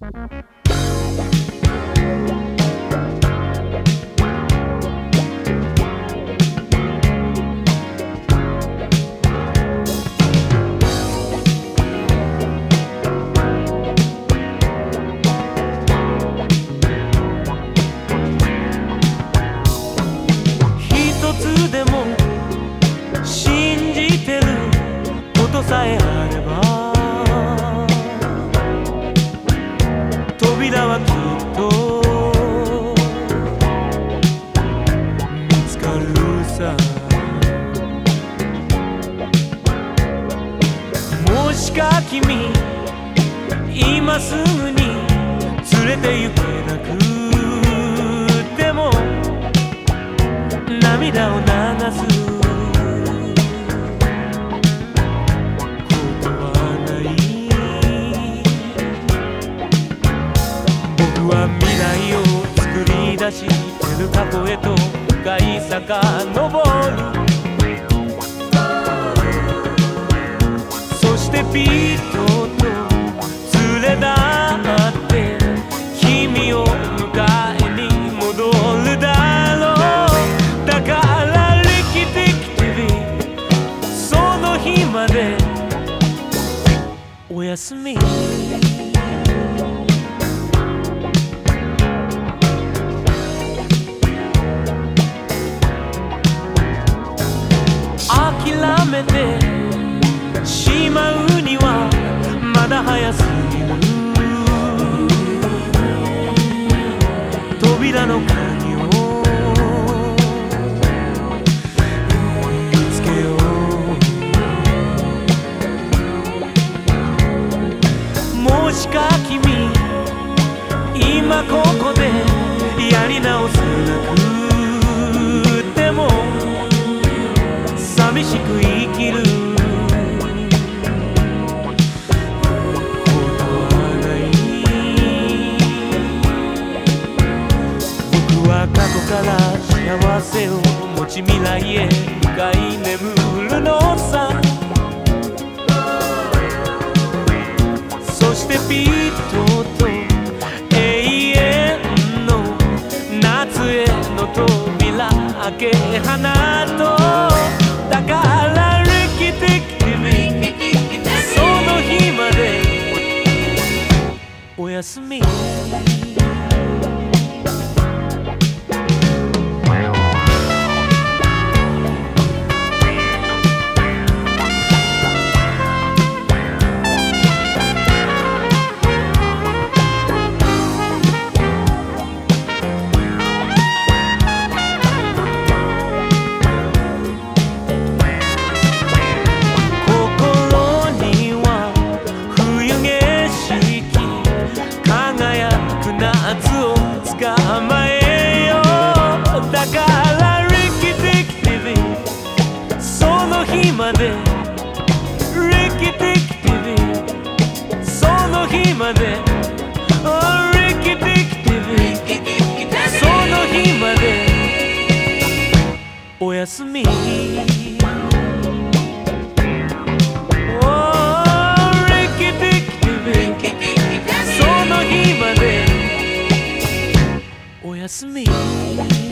でも信じてることさえあれば扉はきっと見つかるさ。もしか君今すぐに連れて行けなくても涙を流すことはない。僕は未来を作り出してる過去へと深い遡る。そしてピートと連れ立って君を迎えに戻るだろう。だからリキティキティビその日までおやすみ。諦めてしまうにはまだ早すぎる。扉の鍵を見つけよう。もしか君今ここでやり直せなくても寂しく生きることはない。僕は過去から幸せを持ち未来へ向かい眠るのさ。そしてピートと永遠の夏への扉開け放とう。だからリキティキティビその日までおやすみ。捕まえよう。だからリキティキティビその日までリキティキティビその日までリキティキティビその日までおやすみ。おやすみ。